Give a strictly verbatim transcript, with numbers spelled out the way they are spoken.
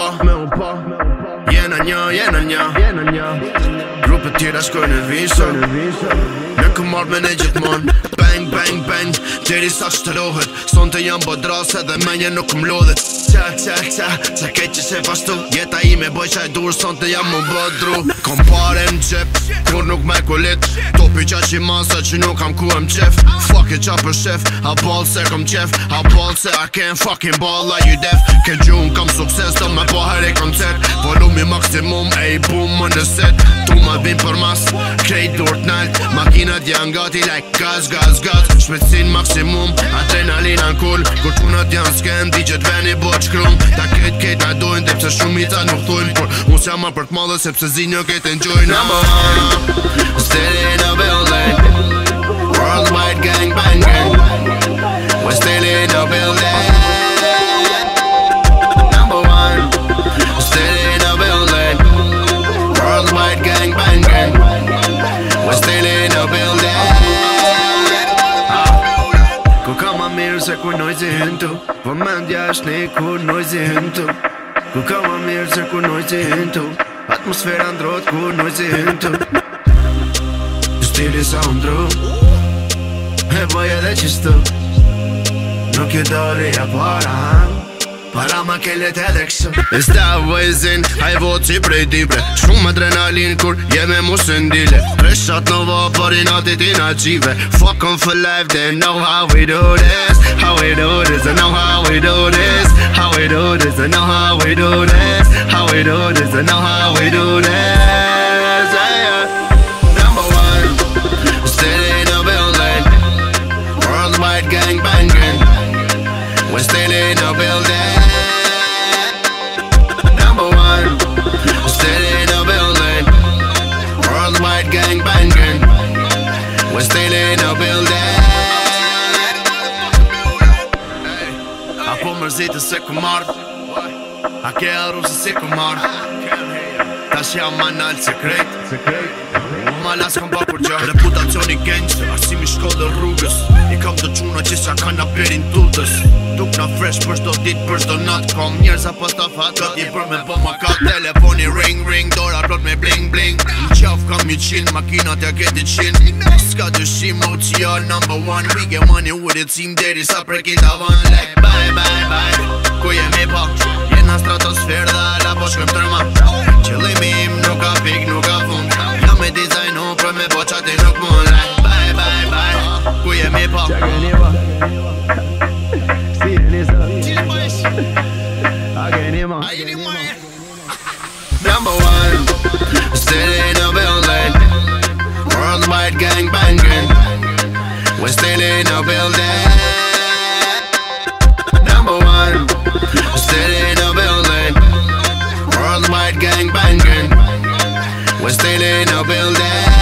pa, jena një, jena një. Grupet tjera shkojnë në visa, ne këm marrë me ne gjithmon. Bang, bang, bang, deri sa shtërohet. Son të jam bodras edhe menje nuk këm lodhet. Qa, qa, qa, qa keq që se pashtu. Jeta i me boj qaj dur, son të jam më bëdru. Kom pare më qep, kur nuk me kulit. Topi qa që i masa që nuk kam ku em qef. Fuck it qa për shef, a ball se kom qef. A ball se I can't fucking ball like you def. Ke gjun kam sukses, do me po her e koncert. Volumi maksimum, ej boom më në set. Tu ma vim për mas, krejt dur t'nalt. Makinat janë gati like gaz, gaz, gaz. Shpecin maksimum, adrenalina në kull. Kur qunat janë sken, digjet veni bo qkrum. Ta ket ket na dojnë, dhe pse shumita nuk thujnë. Por unë s'jam ma për t'madhe, sepse zinjo ket enjoy. Number one, still in a building. Worldwide gang banging. We're still in a building. Number one, still in a building. Worldwide gang banging. We're still in a building. Ku ka ma mirë se ku nojzi hintu. Vëmendja është një ku nojzi hintu. Ku ka ma mirë se ku nojzi hintu. Atmosfera ndrot ku nojzi hintu. Stili sa undru, e bëj edhe qistu. Nuk ju doli ja para, para ma kellet edhe kështu. E sta vëjzin, haj voci prej dibre. Shumë adrenalin kur jeme mu sëndile. Reshat në va për i natit i na qive. Fuck on for life, they know how we do this. How we do this, they know how we do this. How we do this, they know how we do this. How we do this, they know how we do this. Yeah. Number one, still in a building. Worldwide gang banging. We're still in a building. Number one, still in a building. Worldwide gang banging. We're still in a building. Hey, a po mërzitë se ku mardë. A ke arru se si ku mardë. Tash jam ma nalë sekret. Ma las kom pa kur gjë. Reputacioni gangster, arsimi shkollë rrugës. I kam të quna që qa ka na perin tutës. Tuk na fresh për shdo dit, për shdo nat. Kom njerëza pas ta fat, gati për me po ma ka. Telefoni ring ring, dora plot me bling bling. Në qaf kam një qin, makinat ja geti qin. Ska dyshim, O T R number one. We get money with it, team deri sa prekin tavan. Like bye bye bye, ku jemi pa. Jena stratosfer dhe ala po shkëm tërma. Qëllimi im nuk ka pik, nuk ka fund. Jam me dizajnu për me po qati nuk mund. Like bye bye bye, ku jemi pa. Qa keni pa? Si jeni sa? A keni ma? Number one, still in a building. Worldwide gang banging. We're still in a building. Number one, still in a building. Worldwide gang banging. We're still in a building.